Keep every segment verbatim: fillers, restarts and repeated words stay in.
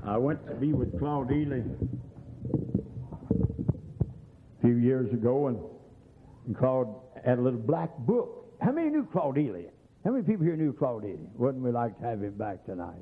I went to be with Claude Ely a few years ago, and, and Claude had a little black book. How many knew Claude Ely? How many people here knew Claude Ely? Wouldn't we like to have him back tonight?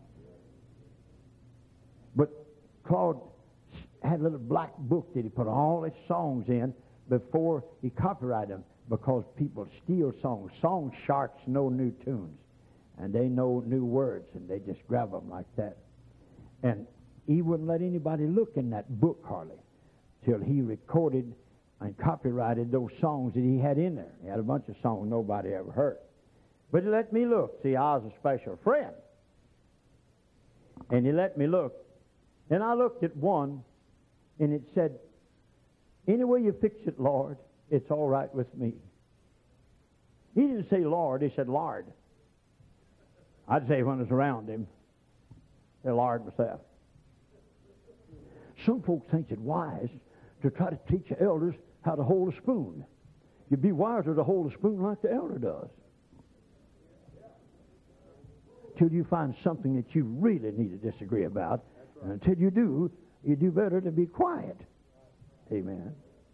But Claude had a little black book that he put all his songs in before he copyrighted them, because people steal songs. Song sharks know new tunes, and they know new words, and they just grab them like that. And he wouldn't let anybody look in that book hardly till he recorded and copyrighted those songs that he had in there. He had a bunch of songs nobody ever heard. But he let me look. See, I was a special friend. And he let me look. And I looked at one, and it said, "Any way you fix it, Lord, it's all right with me." He didn't say Lord, he said Lord. I'd say when I was around him, I Lord myself. Some folks think it wise to try to teach the elders how to hold a spoon. You'd be wiser to hold a spoon like the elder does. Till you find something that you really need to disagree about. And until you do, you do better to be quiet. Amen.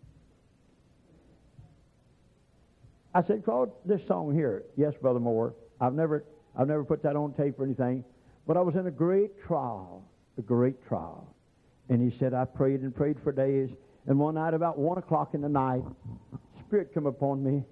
I said, Claude, this song here, yes, Brother Moore, I've never, I've never put that on tape or anything, but I was in a great trial, a great trial. And he said, I prayed and prayed for days, and one night about one o'clock in the night, Spirit come upon me.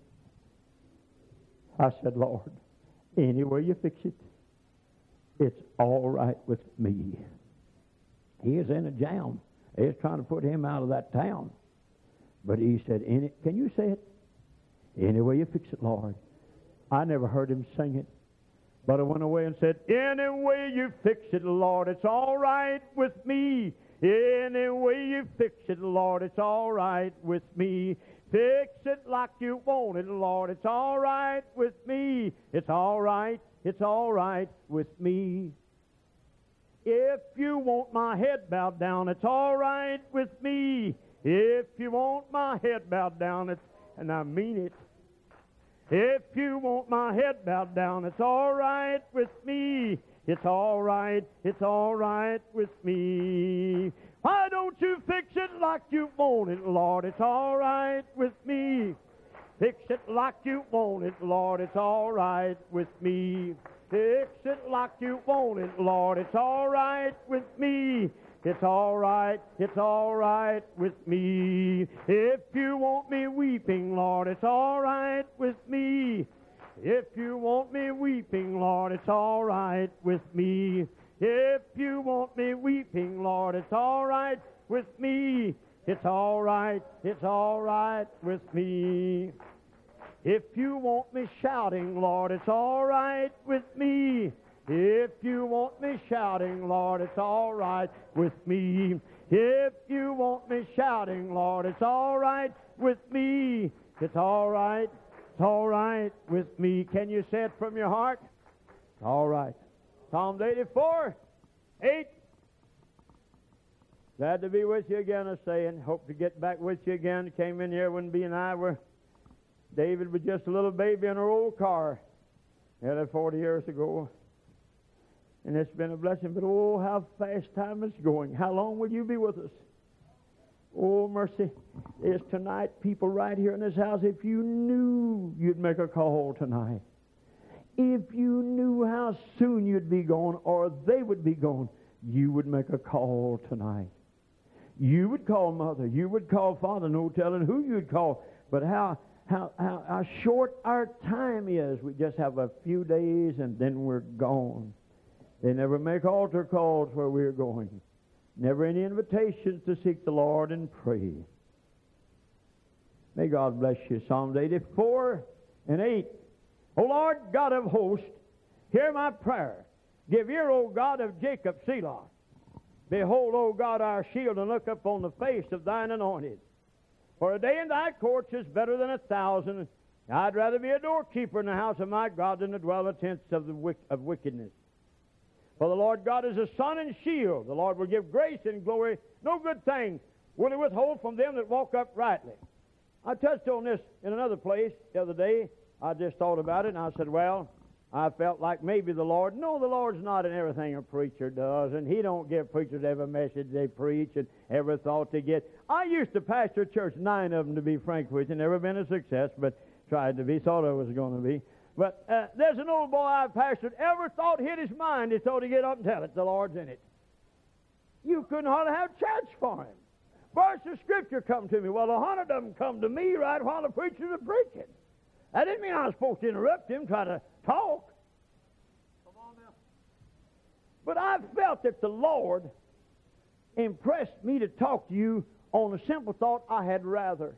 I said, Lord, any way you fix it, it's all right with me. He is in a jam. They was trying to put him out of that town. But he said, any, can you say it? Any way you fix it, Lord. I never heard him sing it. But I went away and said, any way you fix it, Lord, it's all right with me. Any way you fix it, Lord, it's all right with me. Fix it like you want it, Lord, it's all right with me. It's all right, it's all right with me. If you want my head bowed down, it's all right with me. If you want my head bowed down, it's, and I mean it. If you want my head bowed down, it's all right with me. It's all right, it's all right with me. Why don't you fix it like you want it, Lord? It's all right with me. Fix it like you want it, Lord. It's all right with me. Fix it like you want it, Lord. It's all right with me. It's all right, it's all right with me. If you want me weeping, Lord, it's all right with me. If you want me weeping, Lord, it's all right with me. If you want me weeping, Lord, it's all right with me. It's all right, it's all right with me. If you want me shouting, Lord, it's all right with me. If you want me shouting, Lord, it's all right with me. If you want me shouting, Lord, it's all right with me. It's all right, it's all right with me. Can you say it from your heart? All right. Psalm eighty-four, eight. Glad to be with you again, I say, and hope to get back with you again. Came in here when B and I were, David was just a little baby in her old car. Yeah, that forty years ago. And it's been a blessing, but oh, how fast time is going. How long will you be with us? Oh, mercy. There's tonight people right here in this house, if you knew you'd make a call tonight, if you knew how soon you'd be gone or they would be gone, you would make a call tonight. You would call Mother. You would call Father. No telling who you'd call. But how, how, how, how short our time is. We just have a few days and then we're gone. They never make altar calls where we're going. Never any invitations to seek the Lord and pray. May God bless you. Psalms eighty-four and eight. O Lord God of hosts, hear my prayer. Give ear, O God of Jacob, Selah. Behold, O God, our shield, and look up on the face of thine anointed. For a day in thy courts is better than a thousand. I'd rather be a doorkeeper in the house of my God than to dwell in the tents of, the wick, of wickedness. For the Lord God is a sun and shield. The Lord will give grace and glory. No good thing will he withhold from them that walk uprightly. I touched on this in another place the other day. I just thought about it, and I said, well, I felt like maybe the Lord, no, the Lord's not in everything a preacher does, and He don't give preachers every message they preach and every thought they get. I used to pastor a church, nine of them to be frank with you, never been a success, but tried to be, thought I was going to be. But uh, there's an old boy I pastored, every thought hit his mind, he thought he'd get up and tell it, the Lord's in it. You couldn't hardly have church for him. Verse of Scripture come to me. Well, a hundred of them come to me right while the preachers are preaching. That didn't mean I was supposed to interrupt him, try to talk. Come on now. But I felt that the Lord impressed me to talk to you on a simple thought, I had rather.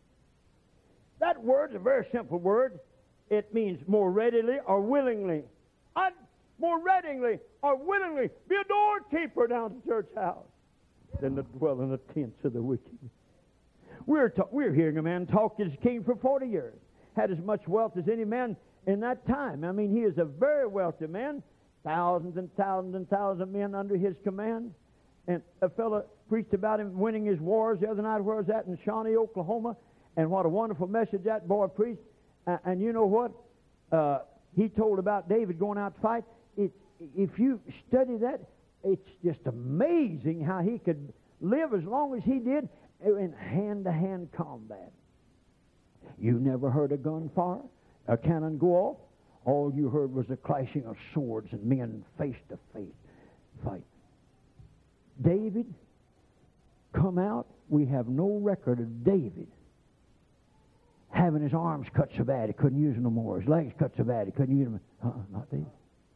That word's a very simple word. It means more readily or willingly. I'd more readily or willingly be a doorkeeper down at the church house than to dwell in the tents of the wicked. We're, ta- we're hearing a man talk as king for forty years. Had as much wealth as any man in that time. I mean, he is a very wealthy man. Thousands and thousands and thousands of men under his command. And a fellow preached about him winning his wars the other night where I was at in Shawnee, Oklahoma. And what a wonderful message that boy preached. Uh, and you know what? Uh, he told about David going out to fight. It, if you study that, it's just amazing how he could live as long as he did in hand-to-hand combat. You never heard a gun fire, a cannon go off. All you heard was the clashing of swords and men face-to-face fight. David come out. We have no record of David having his arms cut so bad he couldn't use them no more, his legs cut so bad he couldn't use them. Uh-uh, not David.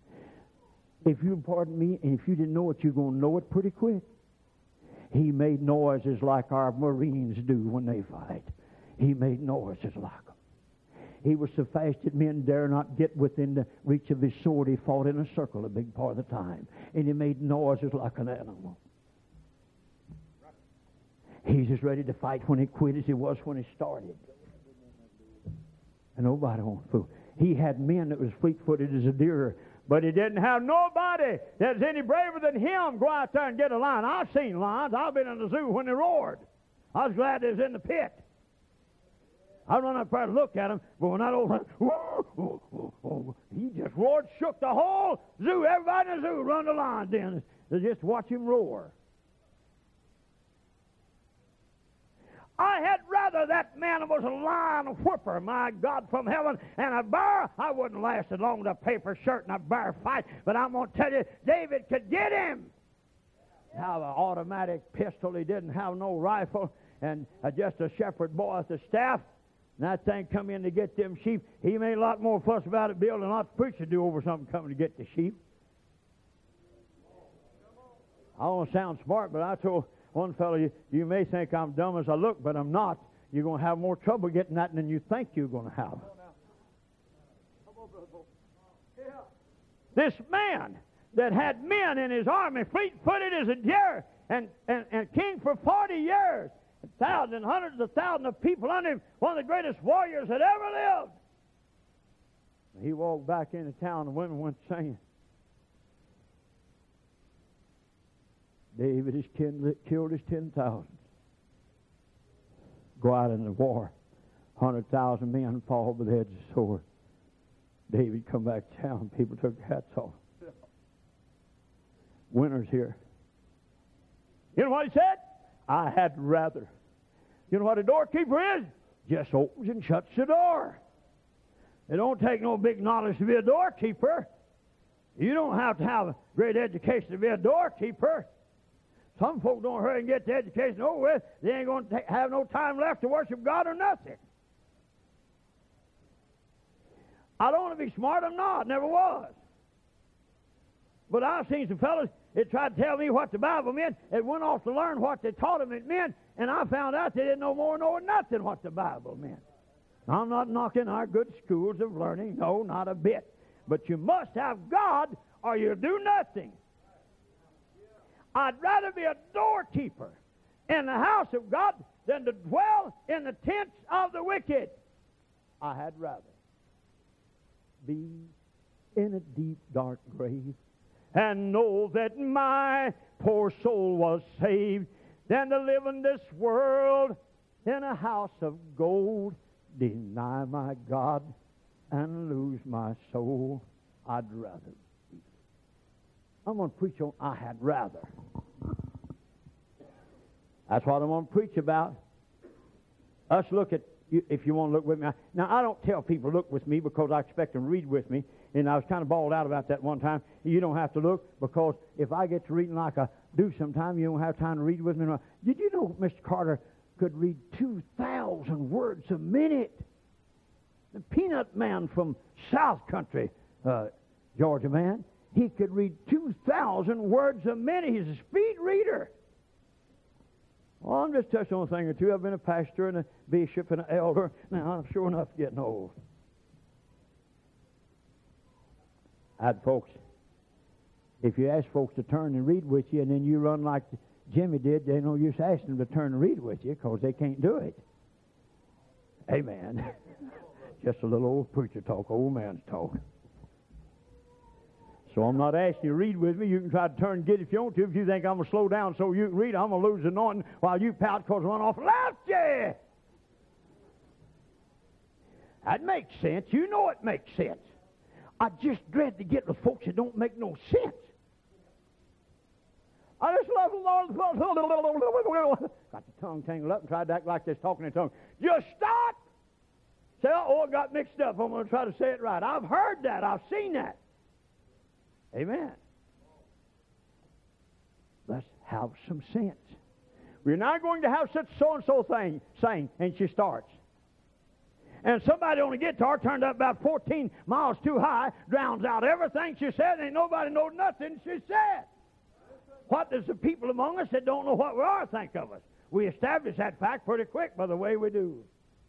If you pardon me, and if you didn't know it, you're going to know it pretty quick. He made noises like our Marines do when they fight. He made noises like them. He was so fast that men dare not get within the reach of his sword. He fought in a circle a big part of the time. And he made noises like an animal. He's as ready to fight when he quit as he was when he started. And nobody won't fool. He had men that was fleet-footed as a deer, but he didn't have nobody that's any braver than him go out there and get a lion. I've seen lions. I've been in the zoo when they roared. I was glad they was in the pit. I run up there and look at him, but when that old man, whoa, whoa, whoa, whoa, he just roared, shook the whole zoo. Everybody in the zoo run the lion den to just watch him roar. I had rather that man was a lion whipper, my God, from heaven, and a bear. I wouldn't last as long as a paper shirt and a bear fight, but I'm going to tell you, David could get him. Have an automatic pistol. He didn't have no rifle, and uh, just a shepherd boy with a staff. And that thing come in to get them sheep. He made a lot more fuss about it, Bill, than not the preacher do over something coming to get the sheep. I don't sound smart, but I told one fellow, you, you may think I'm dumb as I look, but I'm not. You're going to have more trouble getting that than you think you're going to have. This man that had men in his army, fleet-footed as a deer, and, and, and king for forty years, thousands and hundreds of thousands of people under him, one of the greatest warriors that ever lived. He walked back into town, and women went singing. David has killed his ten thousand. Go out in the war. Hundred thousand men fall by the edge of the sword. David come back to town. People took their hats off. Winter's here. You know what he said? I had rather. You know what a doorkeeper is? Just opens and shuts the door. It don't take no big knowledge to be a doorkeeper. You don't have to have a great education to be a doorkeeper. Some folk don't hurry and get the education over with. They ain't going to have no time left to worship God or nothing. I don't want to be smart. I'm not. Never was. But I've seen some fellows that tried to tell me what the Bible meant. It went off to learn what they taught them it meant, and I found out they didn't know more nor nothing what the Bible meant. I'm not knocking our good schools of learning. No, not a bit. But you must have God or you'll do nothing. I'd rather be a doorkeeper in the house of God than to dwell in the tents of the wicked. I had rather be in a deep, dark grave and know that my poor soul was saved than to live in this world in a house of gold, deny my God and lose my soul. I'd rather. I'm going to preach on I had rather. That's what I'm going to preach about. Us look at, if you want to look with me. Now, I don't tell people look with me because I expect them to read with me. And I was kind of bawled out about that one time. You don't have to look because if I get to reading like I do sometime, you don't have time to read with me. Did you know Mister Carter could read two thousand words a minute? The peanut man from South Country, uh, Georgia man, he could read two thousand words a minute. He's a speed reader. Well, I'm just touching on a thing or two. I've been a pastor and a bishop and an elder. Now, I'm sure enough getting old. I had folks, if you ask folks to turn and read with you and then you run like Jimmy did, they know you're asking them to turn and read with you because they can't do it. Amen. Just a little old preacher talk, old man's talk. So I'm not asking you to read with me. You can try to turn and get it if you want to. If you think I'm going to slow down so you can read, I'm going to lose the anointing while you pout because I run off and left you. That makes sense. You know it makes sense. I just dread to get with folks that don't make no sense. I just love the Lord. Got the tongue tangled up and tried to act like this talking in tongues. Just stop. Say, oh, I got mixed up. I'm going to try to say it right. I've heard that. I've seen that. Amen. Let's have some sense. We're not going to have such so-and-so thing saying, and she starts. And somebody on a guitar turned up about fourteen miles too high, drowns out everything she said, and ain't nobody know nothing she said. What does the people among us that don't know what we are think of us? We establish that fact pretty quick by the way we do.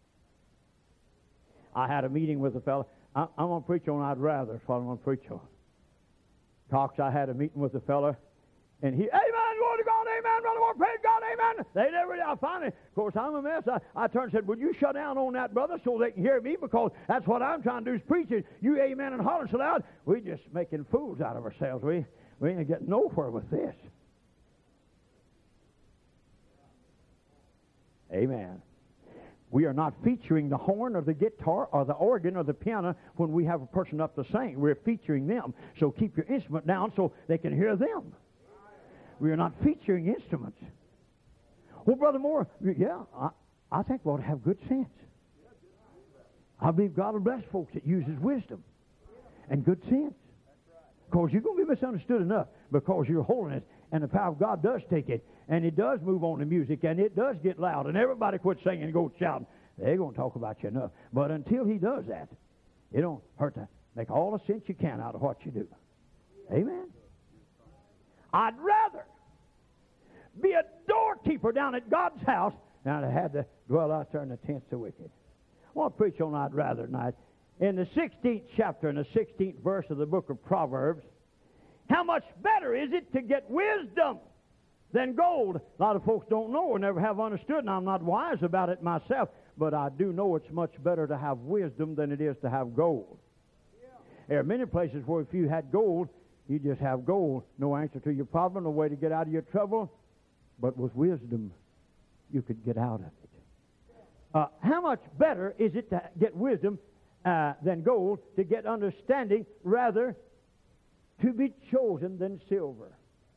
I had a meeting with a fellow. I, I'm going to preach on I'd rather. That's what I'm going to preach on. Cox, I had a meeting with a fellow, and he, amen, glory to God, amen, brother, Lord, praise God, amen. They never did. I finally, of course, I'm a mess. I, I turned and said, would you shut down on that, brother, so they can hear me, because that's what I'm trying to do is preaching. You amen and holler so loud, we just making fools out of ourselves. We, we ain't getting nowhere with this. Amen. We are not featuring the horn or the guitar or the organ or the piano when we have a person up to sing. We're featuring them. So keep your instrument down so they can hear them. We are not featuring instruments. Well, Brother Moore, yeah, I, I think we ought to have good sense. I believe God will bless folks that uses wisdom and good sense. Because you're going to be misunderstood enough because your holiness and the power of God does take it. And it does move on the music, and it does get loud, and everybody quit singing and go shouting. They're going to talk about you enough. But until he does that, it don't hurt to make all the sense you can out of what you do. Amen? I'd rather be a doorkeeper down at God's house than to have to dwell out there in the tents of the wicked. I want to preach on I'd rather tonight. In the sixteenth chapter and the sixteenth verse of the book of Proverbs, how much better is it to get wisdom than gold? A lot of folks don't know or never have understood, and I'm not wise about it myself, but I do know it's much better to have wisdom than it is to have gold. Yeah. There are many places where if you had gold, you just have gold. No answer to your problem, no way to get out of your trouble. But with wisdom, you could get out of it. Uh, how much better is it to get wisdom uh, than gold, to get understanding, rather to be chosen than silver?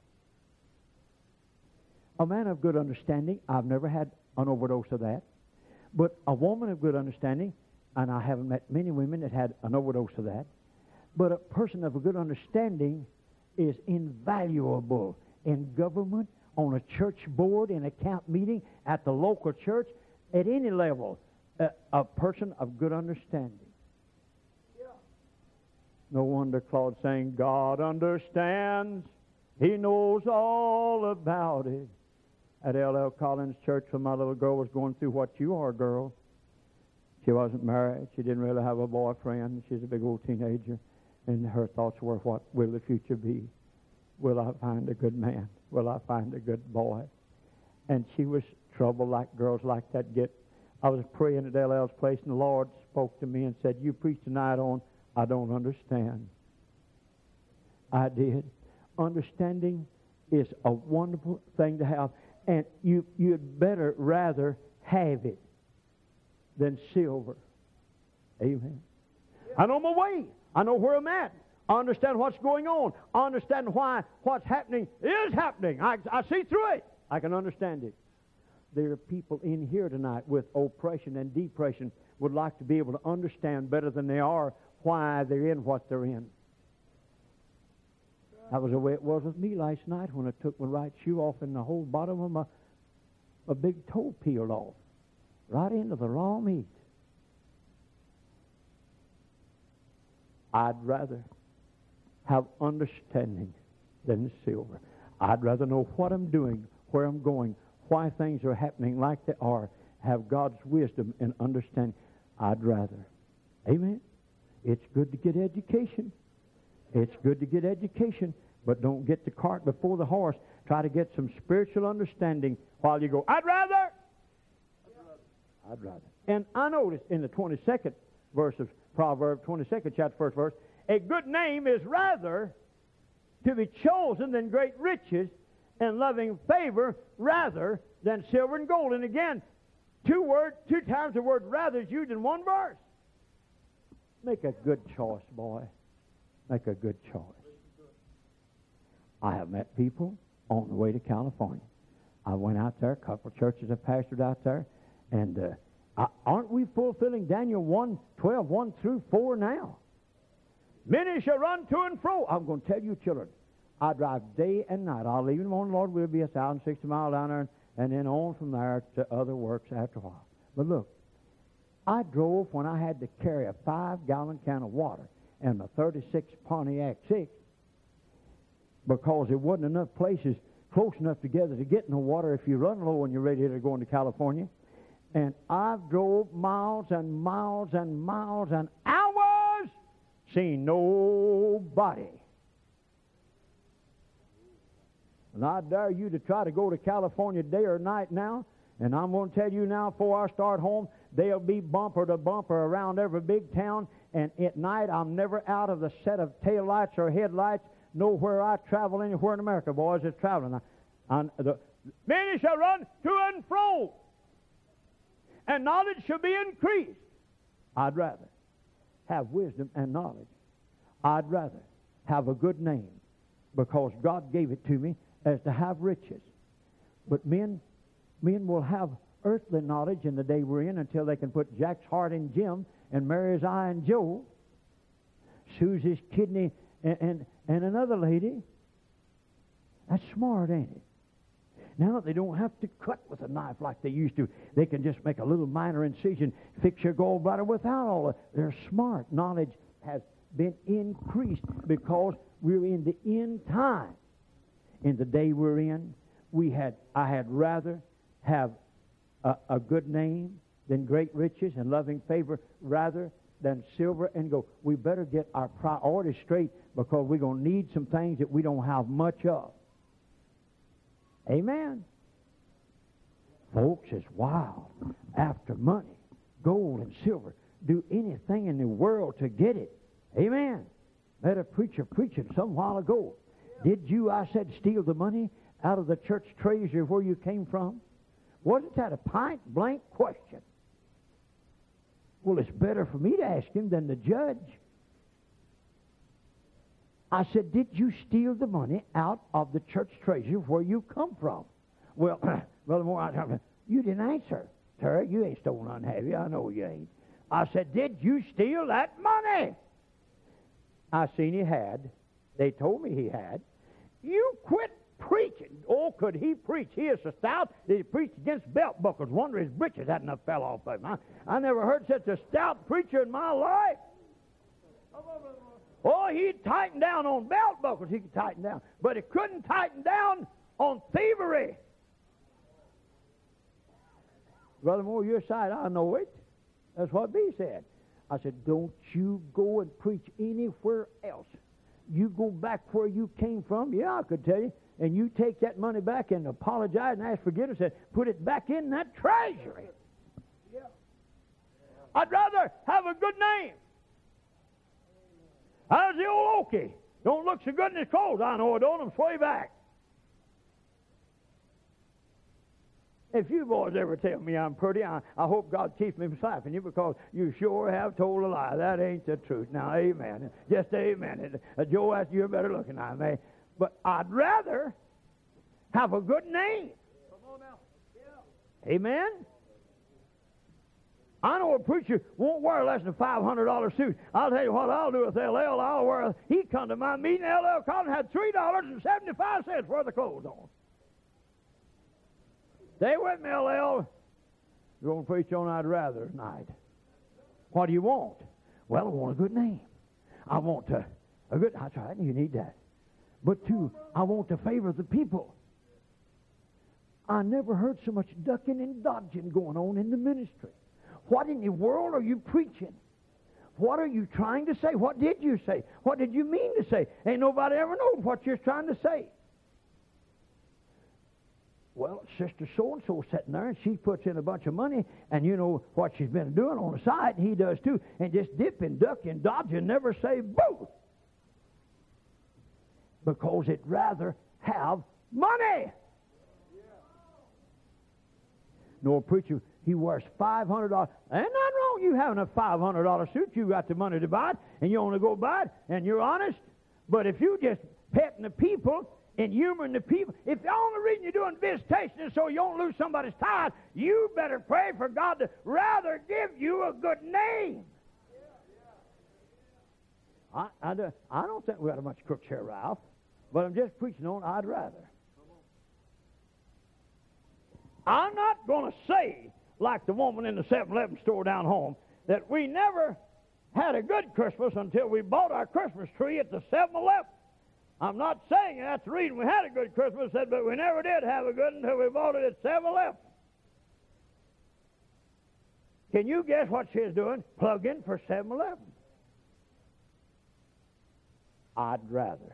A man of good understanding, I've never had an overdose of that. But a woman of good understanding, and I haven't met many women that had an overdose of that, but a person of a good understanding is invaluable in government, on a church board, in a camp meeting, at the local church, at any level. A, a person of good understanding. Yeah. No wonder Claude sang, God understands. He knows all about it. At L L Collins Church, when my little girl was going through what you are, girl. She wasn't married. She didn't really have a boyfriend. She's a big old teenager. And her thoughts were, what will the future be? Will I find a good man? Will I find a good boy? And she was troubled like girls like that get. I was praying at L L's place, and the Lord spoke to me and said, you preach tonight on, I don't understand. I did. Understanding is a wonderful thing to have. And you, you'd better rather have it than silver. Amen. Yeah. I know my way. I know where I'm at. understand what's going on, understand why what's happening is happening. I, I see through it. I can understand it. There are people in here tonight with oppression and depression would like to be able to understand better than they are why they're in what they're in. That was the way it was with me last night when I took my right shoe off and the whole bottom of my a big toe peeled off. Right into the raw meat. I'd rather have understanding than silver. I'd rather know what I'm doing, where I'm going, why things are happening like they are, have God's wisdom and understanding. I'd rather. Amen? It's good to get education. It's good to get education, but don't get the cart before the horse. Try to get some spiritual understanding while you go, I'd rather. I'd rather. And I noticed in the twenty-second verse of Proverbs, twenty-second chapter, first verse, a good name is rather to be chosen than great riches, and loving favor rather than silver and gold. And again, two word, two times the word rather is used in one verse. Make a good choice, boy. Make a good choice. I have met people on the way to California. I went out there, a couple of churches I pastored out there, and uh, aren't we fulfilling Daniel one, twelve, one through four now? Many shall run to and fro. I'm going to tell you, children, I drive day and night. I'll leave in the morning, Lord, we'll be a thousand sixty miles down there, and, and then on from there to other works after a while. But look, I drove when I had to carry a five-gallon can of water and my thirty-six Pontiac six because there wasn't enough places close enough together to get no water if you run low and you're ready to go into California. And I drove miles and miles and miles and hours, seeing nobody. And I dare you to try to go to California day or night now, and I'm going to tell you now before I start home, they'll be bumper to bumper around every big town, and at night I'm never out of the set of tail lights or headlights nowhere I travel anywhere in America, boys, it's traveling. I, I, the, many shall run to and fro, and knowledge shall be increased. I'd rather have wisdom and knowledge. I'd rather have a good name because God gave it to me as to have riches. But men, men will have earthly knowledge in the day we're in until they can put Jack's heart in Jim and Mary's eye in Joe, Susie's kidney and, and, and another lady. That's smart, ain't it? Now they don't have to cut with a knife like they used to. They can just make a little minor incision, fix your gallbladder without all of it. They're smart. Knowledge has been increased because we're in the end time. In the day we're in, we had I had rather have a, a good name than great riches and loving favor rather than silver and gold. We better get our priorities straight because we're going to need some things that we don't have much of. Amen. Folks is wild after money, gold and silver. Do anything in the world to get it. Amen. Let a preacher preach it some while ago. Did you, I said, steal the money out of the church treasury where you came from? Wasn't that a point blank question? Well, it's better for me to ask him than the judge. I said, did you steal the money out of the church treasury where you come from? Well, Brother Moore, I, you didn't answer. Terry, you ain't stolen none, have you? I know you ain't. I said, did you steal that money? I seen he had. They told me he had. You quit preaching. Oh, could he preach? He is so stout that he preached against belt buckles. Wonder his breeches hadn't enough fell off of him. I, I never heard such a stout preacher in my life. Oh, he'd tighten down on belt buckles. He could tighten down. But he couldn't tighten down on thievery. Brother Moore, your side, I know it. That's what B said. I said, don't you go and preach anywhere else. You go back where you came from. Yeah, I could tell you. And you take that money back and apologize and ask forgiveness and put it back in that treasury. Yeah. I'd rather have a good name. How's the old Okie? Don't look so good in his clothes. I know it don't. I'm sway back. If you boys ever tell me I'm pretty, I, I hope God keeps me from slapping you, because you sure have told a lie. That ain't the truth. Now, amen. Just amen. Uh, Joe, that's you're better looking than me. But I'd rather have a good name. Come on now. Yeah. Amen? I know a preacher won't wear less than a five hundred dollar suit. I'll tell you what I'll do with L L. I'll wear a, he come to my meeting, L L Collins had three dollars and seventy-five cents worth of clothes on. Stay with me, L L. You're going to preach on I'd rather tonight. What do you want? Well, I want a good name. I want a, a good, that's right, you need that. But two, I want to favor the people. I never heard so much ducking and dodging going on in the ministry. What in the world are you preaching? What are you trying to say? What did you say? What did you mean to say? Ain't nobody ever known what you're trying to say. Well, Sister So-and-so sitting there, and she puts in a bunch of money, and you know what she's been doing on the side, and he does too, and just dip and duck and dodge and never say boo. Because it'd rather have money. No preacher, he wears five hundred dollars. Ain't nothing wrong you having a five hundred dollar suit. You got the money to buy it, and you only go buy it, and you're honest. But if you just petting the people and humoring the people, if the only reason you're doing visitation is so you don't lose somebody's tithe, you better pray for God to rather give you a good name. I, I, do, I don't think we got a bunch of crooks here, Ralph, but I'm just preaching on I'd rather. I'm not going to say, like the woman in the seven eleven store down home, that we never had a good Christmas until we bought our Christmas tree at the seven eleven. I'm not saying that's the reason we had a good Christmas, but we never did have a good until we bought it at seven eleven. Can you guess what she's doing? Plug in for seven eleven. I'd rather.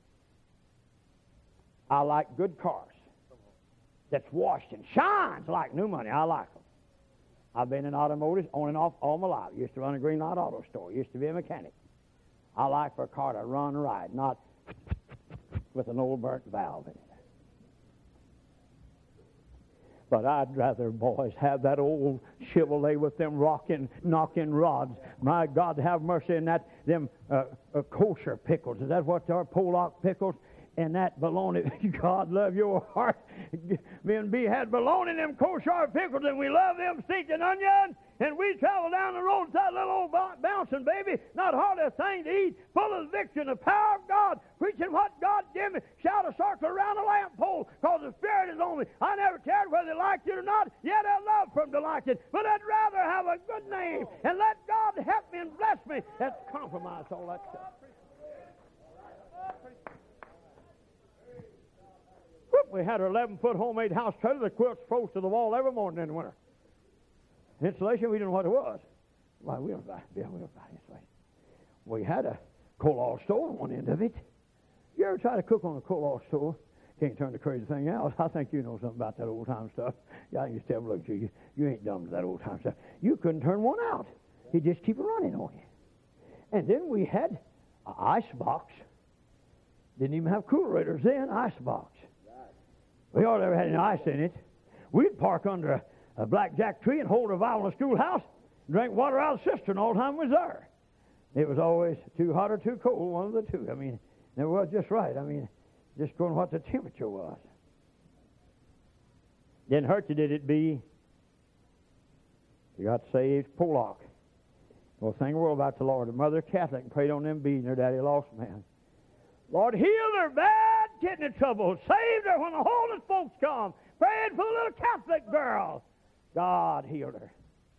I like good cars that's washed and shines like new money. I like them. I've been in automotives on and off all my life. Used to run a green light auto store. Used to be a mechanic. I like for a car to run right, not with an old burnt valve in it. But I'd rather, boys, have that old Chevrolet with them rocking, knocking rods. My God, have mercy in that, them uh, uh, kosher pickles. Is that what they are, Pollock pickles? And that bologna, God love your heart. Me and B had bologna in them kosher pickles, and we love them stinking onions. And we travel down the road with that little old bouncing baby, not hardly a thing to eat, full of the victory and the power of God, preaching what God did me. Shout a circle around the lamp pole, because the Spirit is on me. I never cared whether they liked it or not, yet I love for them to like it. But I'd rather have a good name and let God help me and bless me. That's compromise, all that stuff. We had our eleven-foot homemade house trailer. The quilts froze to the wall every morning in the winter. Insulation, we didn't know what it was. Why, we don't buy, yeah, we don't buy insulation. We had a coal oil stove on one end of it. You ever try to cook on a coal oil stove? Can't turn the crazy thing out. I think you know something about that old-time stuff. Yeah, I used to have a look at you. You ain't dumb to that old-time stuff. You couldn't turn one out. He'd just keep it running on you. And then we had an ice box. Didn't even have coolerators then, ice box. We hardly ever had any ice in it. We'd park under a, a blackjack tree and hold a vial in the schoolhouse, drink water out of the cistern all the time we was there. It was always too hot or too cold, one of the two. I mean, it was just right. I mean, just going what the temperature was. Didn't hurt you, did it, B? You got saved, Pollock. Well, thank the world about the Lord. The mother Catholic and prayed on them bees, and their daddy lost man. Lord, heal their bad kidney trouble. Save her when the holiness folks come. Praying for the little Catholic girl. God healed her.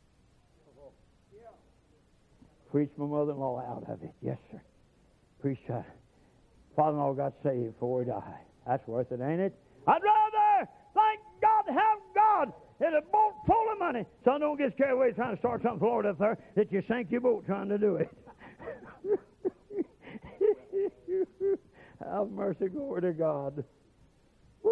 Preached my mother-in-law out of it. Yes, sir. Preached her. Father-in-law got saved before he died. That's worth it, ain't it? I'd rather, thank God, have God in a boat full of money. Son, don't get carried away trying to start something for the Lord up there that you sank your boat trying to do it. Have mercy, glory to God. Woo!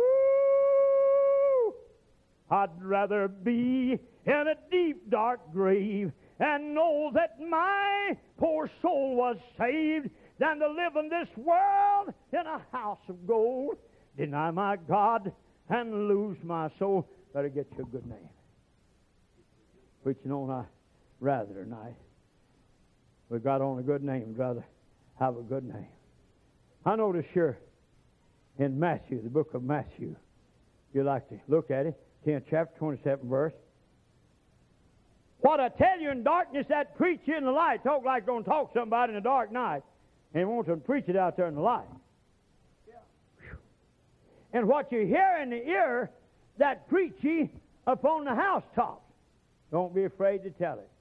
I'd rather be in a deep, dark grave and know that my poor soul was saved than to live in this world in a house of gold, deny my God and lose my soul. better get you a good name. Preaching on, I rather tonight. We got on a good name. I'd rather have a good name. I notice here in Matthew, the book of Matthew, you like to look at it, tenth chapter, twenty-seventh verse. What I tell you in darkness, that preach you in the light. Talk like going to talk to somebody in the dark night and want to preach it out there in the light. Yeah. And what you hear in the ear, that preach ye upon the housetops. Don't be afraid to tell it.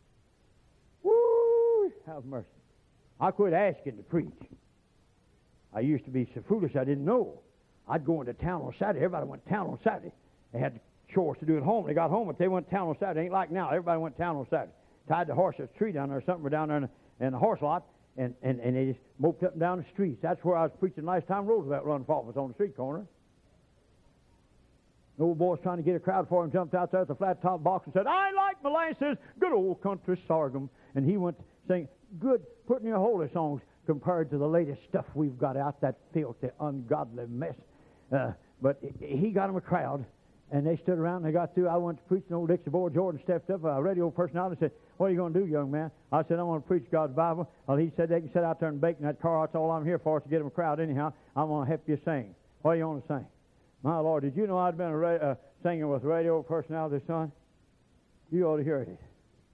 Woo! Have mercy. I quit asking to preach. I used to be so foolish I didn't know. I'd go into town on Saturday. Everybody went to town on Saturday. They had chores to do at home. They got home, but they went to town on Saturday. It ain't like now. Everybody went to town on Saturday. Tied the horse to a tree down there or something. We're down there in the, in the horse lot, and, and, and they just moped up and down the streets. That's where I was preaching last time Roosevelt run for office, on the street corner. The old boy was trying to get a crowd for him, jumped out there at the flat top box and said, I like molasses, good old country sorghum. And he went saying, good, putting your holy songs compared to the latest stuff we've got out, that filthy, ungodly mess. Uh, but he got him a crowd, and they stood around and they got through. I went to preach, and old Dixie Boy Jordan stepped up, a radio personality, and said, what are you going to do, young man? I said, I'm going to preach God's Bible. Well, he said, they can sit out there and bake in that car. That's all I'm here for, is to get them a crowd anyhow. I'm going to help you sing. What are you going to sing? My Lord, did you know I'd been a ra- uh, singing with radio personality, son? You ought to hear it.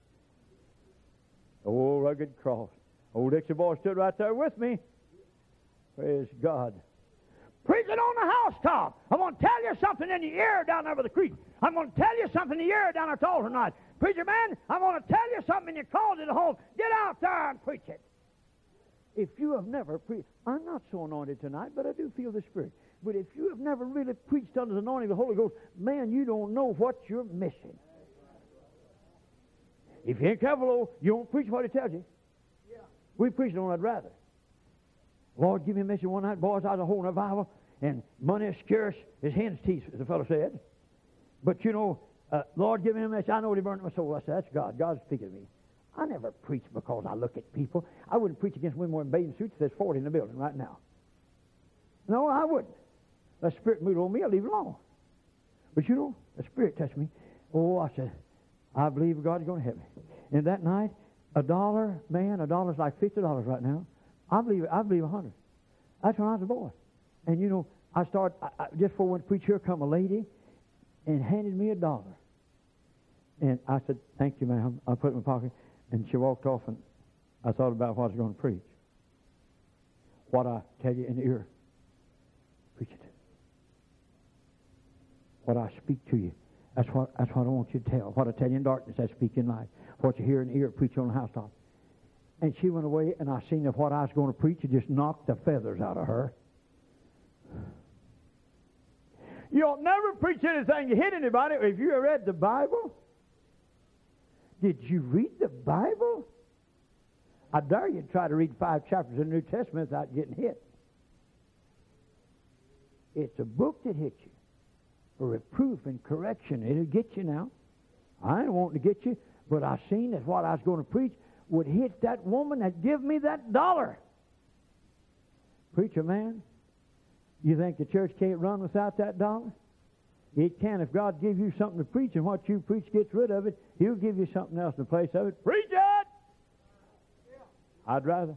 Oh, rugged cross. Old Dixie Boy stood right there with me. Praise God. Preaching on the housetop. I'm going to tell you something in the ear down there by the creek. I'm going to tell you something in the ear down there at the altar tonight. Preacher man, I'm going to tell you something in your closet at home. Get out there and preach it. If you have never preached, I'm not so anointed tonight, but I do feel the Spirit. But if you have never really preached under the anointing of the Holy Ghost, man, you don't know what you're missing. If you ain't careful, though, you won't preach what he tells you. Yeah. We preached on I'd rather. Lord, give me a message one night, boys, I was a holding a Bible, and money is scarce as hen's teeth, as the fellow said. But, you know, uh, Lord, give me a message. I know he burned my soul. I said, that's God. God's speaking to me. I never preach because I look at people. I wouldn't preach against women wearing bathing suits if there's forty in the building right now. No, I wouldn't. The Spirit moved on me, I'll leave it alone. But you know, the Spirit touched me. Oh, I said, I believe God's going to help me. And that night, a dollar, man, a dollar's like fifty dollars right now. I believe I believe a hundred. That's when I was a boy. And you know, I started, I, I, just before I went to preach here, come a lady and handed me a dollar. And I said, thank you, ma'am. I put it in my pocket. And she walked off, and I thought about what I was going to preach. What I tell you in the ear, preach it. What I speak to you, that's what, that's what I want you to tell. What I tell you in darkness, I speak in light. What you hear in the ear, preach on the housetop. And she went away, and I seen that what I was going to preach, it just knocked the feathers out of her. You don't never preach anything to hit anybody. If you read the Bible, did you read the Bible? I dare you to try to read five chapters of the New Testament without getting hit. It's a book that hits you. For reproof and correction. It'll get you now. I ain't wanting to get you, but I seen that what I was going to preach would hit that woman that give me that dollar. Preacher man, you think the church can't run without that dollar? It can. If God gives you something to preach and what you preach gets rid of it, He'll give you something else in place of it. Preach it! I'd rather.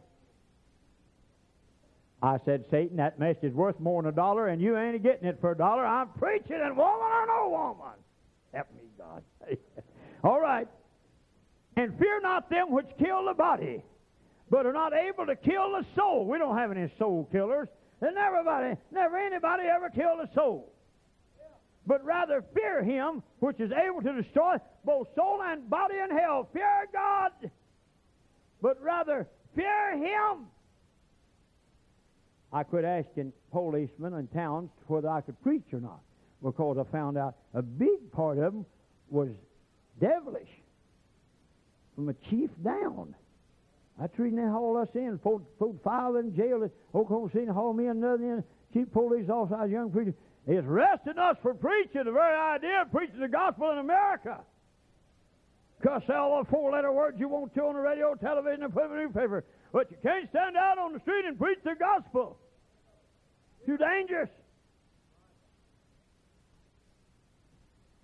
I said, Satan, that message is worth more than a dollar, and you ain't getting it for a dollar. I'm preaching, and woman or no woman. Help me, God. All right. And fear not them which kill the body, but are not able to kill the soul. We don't have any soul killers. And everybody, never anybody ever killed a soul. But rather fear him which is able to destroy both soul and body in hell. Fear God, but rather fear him. I quit asking policemen in towns whether I could preach or not, because I found out a big part of them was devilish, from a chief down. That's the reason they hauled us in, pulled, pulled five in jail at Oklahoma City, and hauled me another in. Chief police officer, I was a young preacher. It's arresting us for preaching the very idea of preaching the gospel in America. Cuss all the four-letter words you want to on the radio, television, and put in the newspaper. But you can't stand out on the street and preach the gospel. Too dangerous.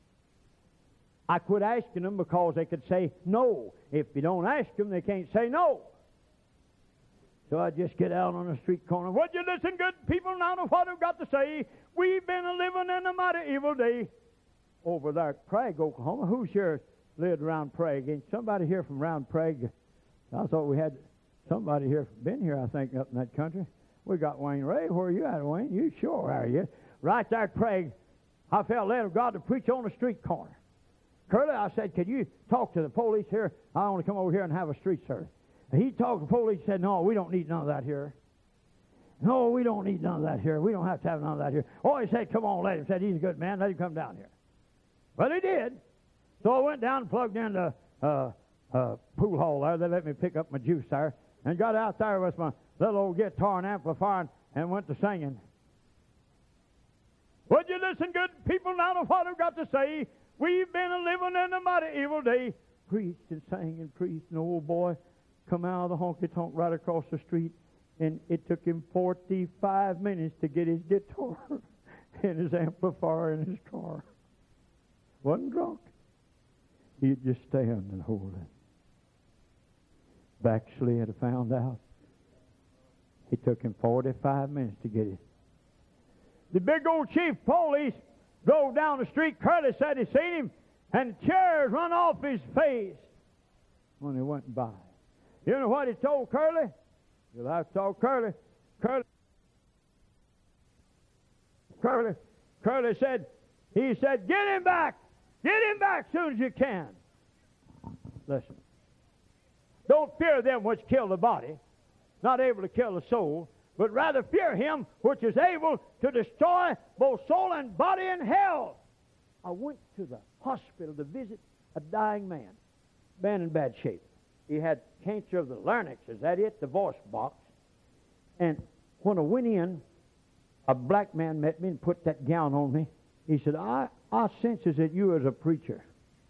I quit asking them because they could say no. If you don't ask them, they can't say no. So I just get out on the street corner. Would you listen, good people, now to what I've got to say? We've been a living in a mighty evil day. Over there at Prague, Oklahoma. Who's here lived around Prague? Ain't somebody here from around Prague? I thought we had somebody here, been here, I think, up in that country. We got Wayne Ray. Where are you at, Wayne? You sure are you? Right there at Prague, I felt led of God to preach on the street corner. Curly, I said, could you talk to the police here? I want to come over here and have a street service. And he talked to the police and said, no, we don't need none of that here. No, we don't need none of that here. We don't have to have none of that here. Oh, he said, come on, let him. He said, he's a good man. Let him come down here. Well, he did. So I went down and plugged in the uh, uh, pool hall there. They let me pick up my juice there. And got out there with my little old guitar and amplifier and, and went to singing. Would you listen, good people, now to what I've got to say? We've been a living in a mighty evil day. Preached and sang and preached. And the old boy come out of the honky-tonk right across the street. And it took him forty-five minutes to get his guitar and his amplifier in his car. Wasn't drunk. He'd just stand and hold it. Backslid, found out. It took him forty-five minutes to get it. The big old chief police drove down the street. Curly said he seen him, and tears run off his face when he went by. You know what he told Curly? You'll have to talk Curly. Curly. Curly. Curly said, he said, get him back. Get him back as soon as you can. Listen. Don't fear them which kill the body, not able to kill the soul, but rather fear him which is able to destroy both soul and body in hell. I went to the hospital to visit a dying man, man in bad shape. He had cancer of the larynx, is that it? The voice box. And when I went in, a black man met me and put that gown on me. He said, I, I senses that you as a preacher.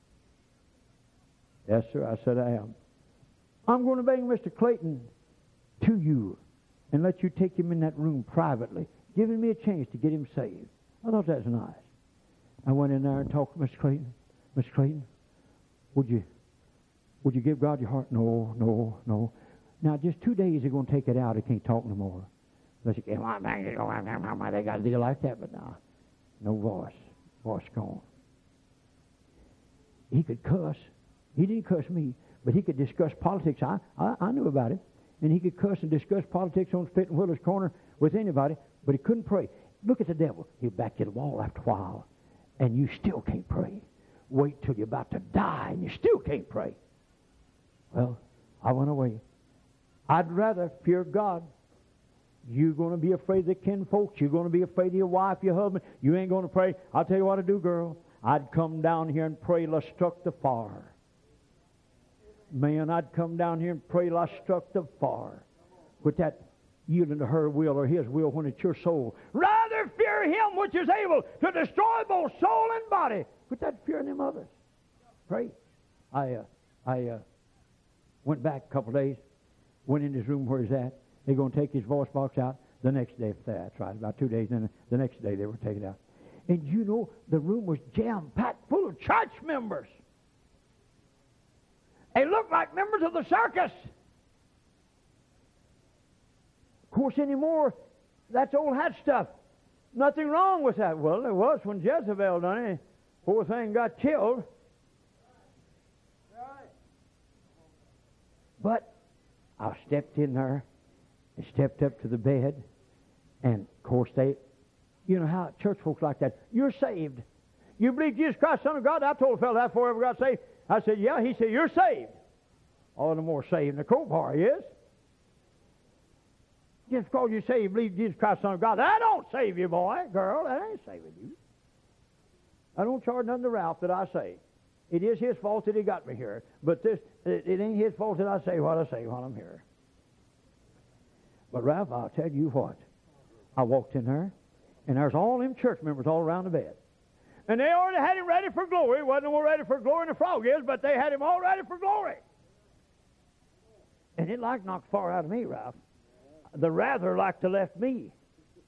Yes, sir, I said, I am. I'm going to bring Mister Clayton to you and let you take him in that room privately, giving me a chance to get him saved. I thought that was nice. I went in there and talked to Mister Clayton. Mister Clayton, would you would you give God your heart? No, no, no. Now, just two days they're going to take it out. He can't talk no more. Unless you get, they got a deal like that, but now, no voice. Voice gone. He could cuss. He didn't cuss me, but he could discuss politics. I, I, I knew about it. And he could cuss and discuss politics on Spit and Willer's corner with anybody, but he couldn't pray. Look at the devil. He'll back to the wall after a while, and you still can't pray. Wait till you're about to die, and you still can't pray. Well, I went away. I'd rather fear God. You're going to be afraid of the kinfolks. You're going to be afraid of your wife, your husband. You ain't going to pray. I'll tell you what to do, girl. I'd come down here and pray till I struck the fire. Man, I'd come down here and pray till I struck the fire. With that yielding to her will or his will when it's your soul. Rather fear him which is able to destroy both soul and body. Put that fear in them others. Pray. I, uh, I uh, went back a couple of days, went in his room where he's at. They're going to take his voice box out the next day. That's right, about two days. Then the next day they were taken out. And you know, the room was jam-packed full of church members. They looked like members of the circus. Of course, anymore, that's old hat stuff. Nothing wrong with that. Well, there was when Jezebel done it. Poor thing got killed. But I stepped in there and stepped up to the bed. And, of course, they, you know how church folks like that. You're saved. You believe Jesus Christ, Son of God? I told a fellow that before I ever got saved. I said, yeah. He said, you're saved. All the more saved than the crowbar is. Just because you say you believe Jesus Christ, Son of God, that don't save you, boy, girl. That ain't saving you. I don't charge none to Ralph that I say. It is his fault that he got me here. But this, it, it ain't his fault that I say what I say while I'm here. But Ralph, I'll tell you what. I walked in there, and there's all them church members all around the bed. And they already had him ready for glory. Wasn't more ready for glory than the frog is, but they had him all ready for glory. And it like knocked far out of me, Ralph. The rather like to left me.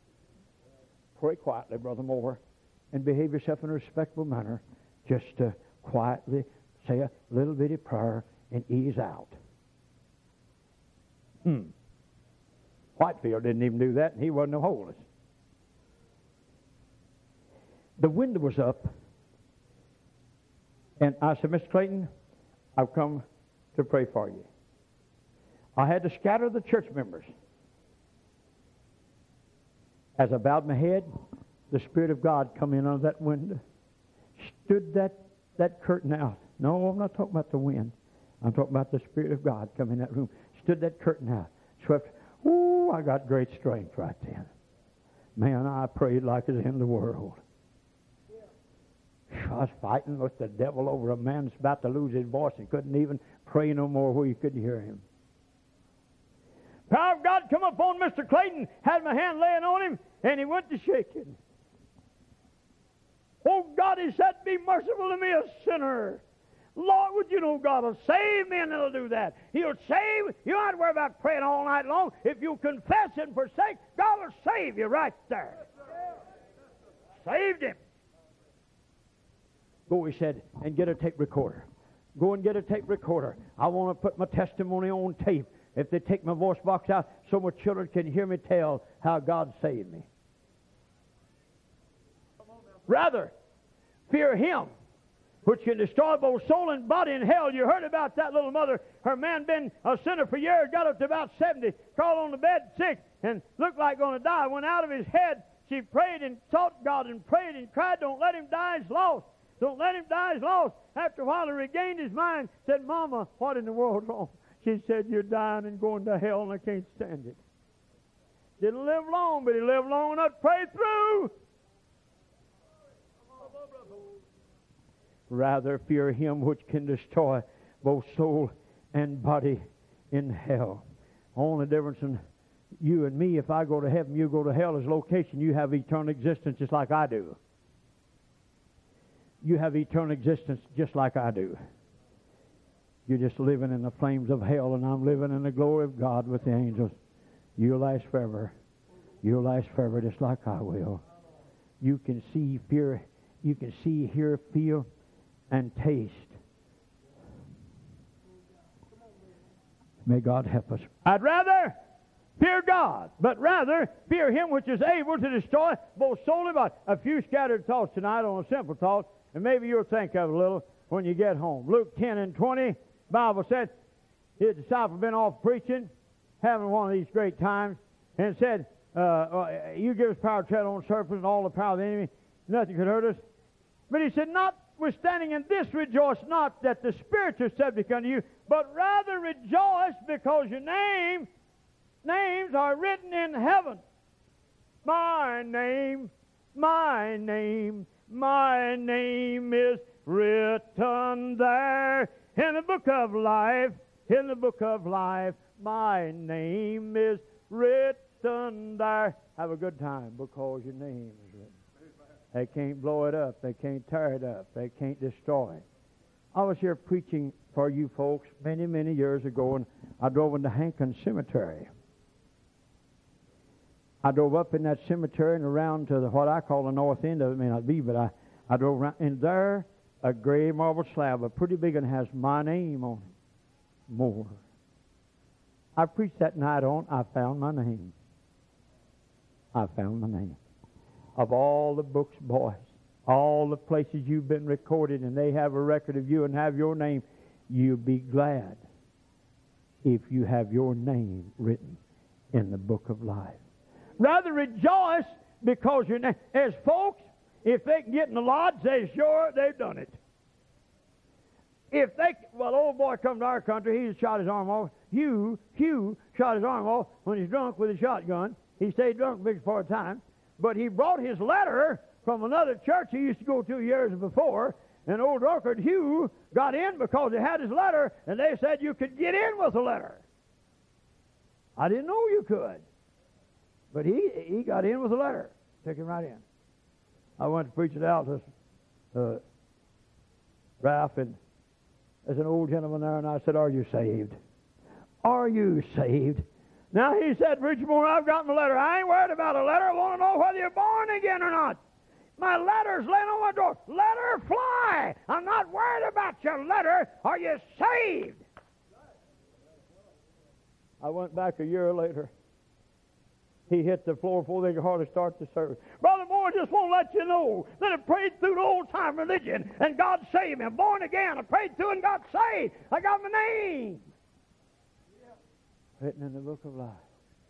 Pray quietly, Brother Moore, and behave yourself in a respectable manner. Just uh, quietly say a little bitty prayer and ease out. Hmm. Whitefield didn't even do that, and he wasn't no holiness. The window was up, and I said, Mister Clayton, I've come to pray for you. I had to scatter the church members. As I bowed my head, the Spirit of God come in under that window, stood that, that curtain out. No, I'm not talking about the wind. I'm talking about the Spirit of God come in that room, stood that curtain out, swept. Ooh, I got great strength right then. Man, I prayed like it was in the world. I was fighting with the devil over a man that's about to lose his voice and couldn't even pray no more where you couldn't hear him. Power of God come upon Mister Clayton, had my hand laying on him, and he went to shaking. Oh, God, he said, be merciful to me, a sinner. Lord, would you know God will save me, and he'll do that. He'll save. You don't have to worry about praying all night long. If you confess and forsake, God will save you right there. Saved him. Go, he said, and get a tape recorder. Go and get a tape recorder. I want to put my testimony on tape. If they take my voice box out so my children can hear me tell how God saved me. Rather, fear him, which can destroy both soul and body in hell. You heard about that little mother. Her man been a sinner for years, got up to about seventy, crawled on the bed sick, and looked like going to die. Went out of his head. She prayed and sought God and prayed and cried, don't let him die, he's lost. Don't let him die, he's lost. After a while, he regained his mind, said, Mama, what in the world's wrong? She said, you're dying and going to hell, and I can't stand it. Didn't live long, but he lived long enough to pray through. Rather fear him which can destroy both soul and body in hell. Only difference in you and me, if I go to heaven, you go to hell, is location. You have eternal existence just like I do. You have eternal existence just like I do. You're just living in the flames of hell, and I'm living in the glory of God with the angels. You'll last forever. You'll last forever just like I will. You can see, fear, you can see, hear, feel, and taste. May God help us. I'd rather fear God, but rather fear him which is able to destroy both soul and body. A few scattered thoughts tonight on a simple thought, and maybe you'll think of it a little when you get home. Luke ten and twenty, Bible said, his disciple had been off preaching, having one of these great times, and said, uh, uh, you give us power to tread on serpents and all the power of the enemy, nothing could hurt us. But he said, notwithstanding in this rejoice not that the spirits are subject unto you, but rather rejoice because your name, names are written in heaven. My name, my name, my name is written there in the book of life. In the book of life, my name is written there. Have a good time because your name is written. They can't blow it up. They can't tear it up. They can't destroy it. I was here preaching for you folks many, many years ago, and I drove into Hankins Cemetery. I drove up in that cemetery and around to the, what I call the north end of it. May not be, but I, I drove around, and there, a gray marble slab, a pretty big one, has my name on it. More. I preached that night on, I found my name. I found my name. Of all the books, boys, all the places you've been recorded, and they have a record of you and have your name, you'll be glad if you have your name written in the book of life. Rather rejoice because your name, as folks, if they can get in the lodge, they're sure they've done it. If they, well, old boy come to our country, he shot his arm off. Hugh, Hugh shot his arm off when he's drunk with a shotgun. He stayed drunk big for a time. But he brought his letter from another church he used to go to years before, and old drunkard Hugh got in because he had his letter, and they said you could get in with the letter. I didn't know you could. But he he got in with the letter. Took him right in. I went to preach it out to uh, Ralph, and there's an old gentleman there, and I said, are you saved? Are you saved? Now he said, Preacher Moore, I've got my letter. I ain't worried about a letter. I want to know whether you're born again or not. My letter's laying on my door. Let her fly. I'm not worried about your letter. Are you saved? I went back a year later. He hit the floor before they could hardly start the service. Brother Moore, I just want to let you know that I prayed through the old-time religion, and God saved me. I'm born again. I prayed through and got saved. I got my name written in the book of life.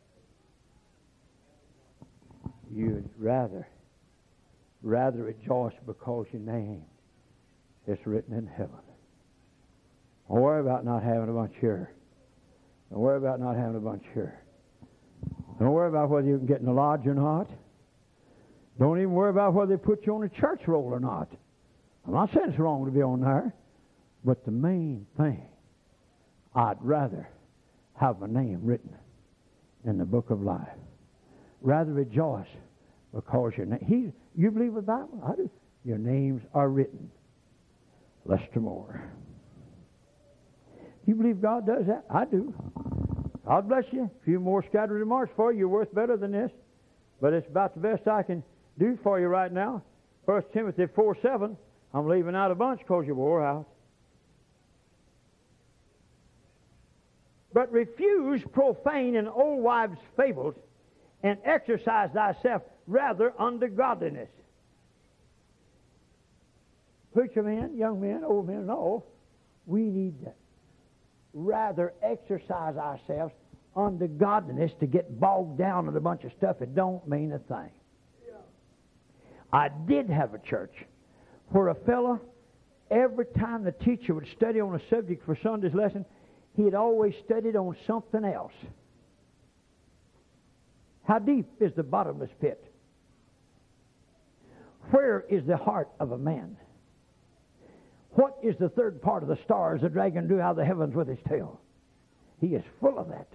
You'd rather, rather rejoice because your name is written in heaven. Don't worry about not having a bunch here. Don't worry about not having a bunch here. Don't worry about whether you can get in the lodge or not. Don't even worry about whether they put you on a church roll or not. I'm not saying it's wrong to be on there, but the main thing, I'd rather have my name written in the book of life. Rather rejoice because your name. He, you believe the Bible? I do. Your names are written. Lester Moore. You believe God does that? I do. God bless you. A few more scattered remarks for you. You're worth better than this. But it's about the best I can do for you right now. First Timothy four seven. I'm leaving out a bunch because you wore out. But refuse profane and old wives' fables, and exercise thyself rather unto godliness. Preacher men, young men, old men, no. We need to rather exercise ourselves unto godliness to get bogged down in a bunch of stuff that don't mean a thing. Yeah. I did have a church where a fellow, every time the teacher would study on a subject for Sunday's lesson, he had always studied on something else. How deep is the bottomless pit? Where is the heart of a man? What is the third part of the stars the dragon drew out of the heavens with his tail? He is full of that.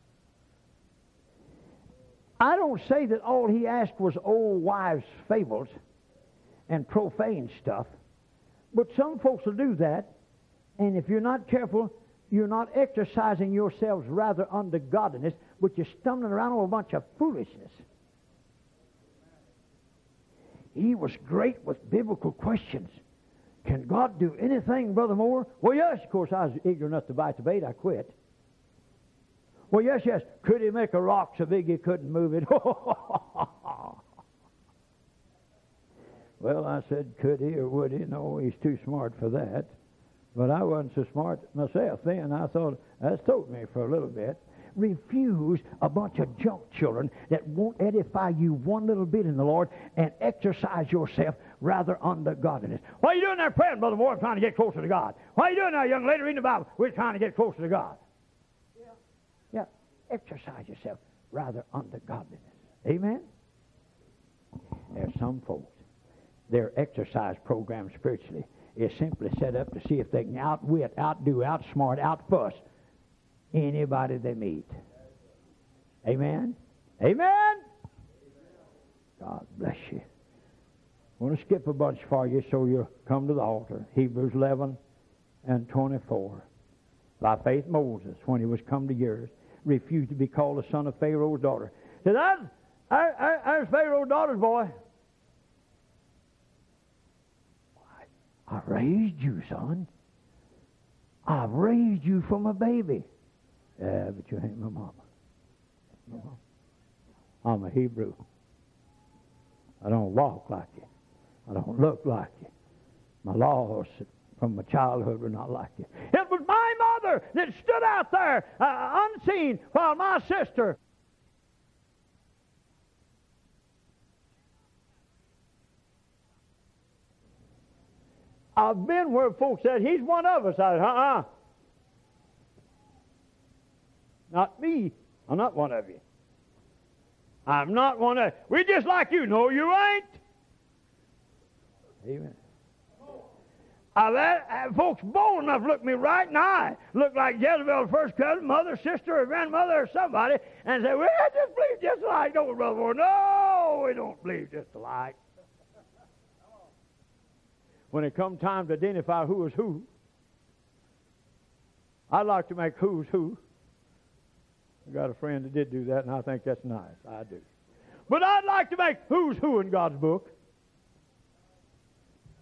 I don't say that all he asked was old wives' fables and profane stuff, but some folks will do that, and if you're not careful, you're not exercising yourselves rather unto godliness, but you're stumbling around on a bunch of foolishness. He was great with biblical questions. Can God do anything, Brother Moore? Well, yes, of course, I was eager enough to bite the bait. I quit. Well, yes, yes. Could he make a rock so big he couldn't move it? Well, I said, could he or would he? No, he's too smart for that. But I wasn't so smart myself then. I thought, that's told me for a little bit. Refuse a bunch of junk children that won't edify you one little bit in the Lord, and exercise yourself rather unto godliness. What are you doing there praying, Brother Moore? I'm trying to get closer to God. What are you doing there, young lady, reading the Bible? We're trying to get closer to God. Yeah. Yeah. Exercise yourself rather unto godliness. Amen? There's some folks, their exercise program spiritually is simply set up to see if they can outwit, outdo, outsmart, outfuss anybody they meet. Amen? Amen? God bless you. I want to skip a bunch for you so you'll come to the altar. Hebrews eleven and twenty-four. By faith Moses, when he was come to years, refused to be called the son of Pharaoh's daughter. Said, that's, there's Pharaoh's daughter's boy. I raised you, son. I've raised you from a baby. Yeah, but you ain't my mama. My mama. I'm a Hebrew. I don't walk like you. I don't look like you. My laws from my childhood were not like you. It was my mother that stood out there uh, unseen while my sister... I've been where folks said, he's one of us. I said, uh-uh. Not me. I'm not one of you. I'm not one of you. We're just like you. No, you ain't. Amen. I let uh, folks bold enough look me right in the eye. Look like Jezebel's first cousin, mother, sister, or grandmother, or somebody, and say, well, I just believe just alike. Don't we, Brother Moore? No, we don't believe just alike. When it come time to identify who is who, I'd like to make who's who. I got a friend that did do that, and I think that's nice. I do. But I'd like to make who's who in God's book.